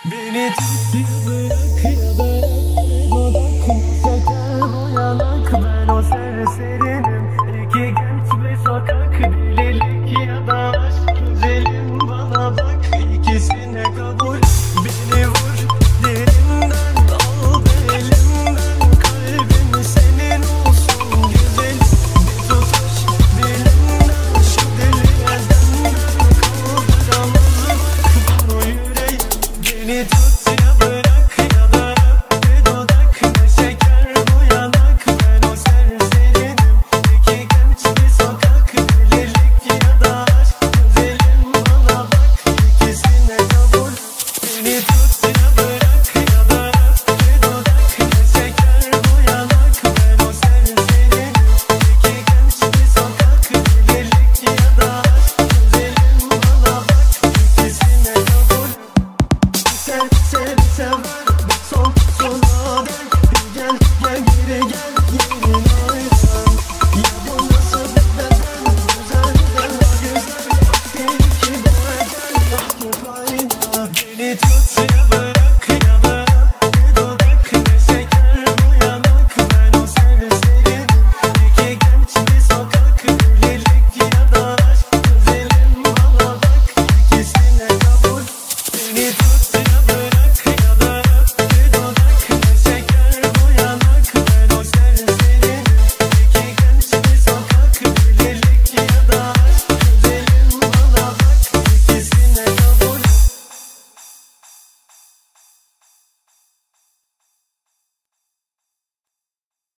Beni tut ya bırak ya bırak dudakma şeker bu yanak. Ben o serserinim, iki genç bir sokak. Delilik ya da aşk, güzelim bana bak. İkisine kabul. Beni vur derinden, al elimden. Kalbim senin olsun güzel. Bir tutuş dilinden, şu deli elden. Kaldıramaz bak bunu yüreğim. Beni tut ya bırak ya bırak dudakma şeker bu yanak. Ben o serserinim, iki genç bir sokak. Delilik ya da aşk, güzelim bana bak. İkisine kabul. Beni tut ya bırak ya bırak dudakma şeker bu yanak. Ben o serserinim, iki genç bir sokak. Delilik ya da aşk, güzelim bana bak. İkisine kabul. Sev sev sev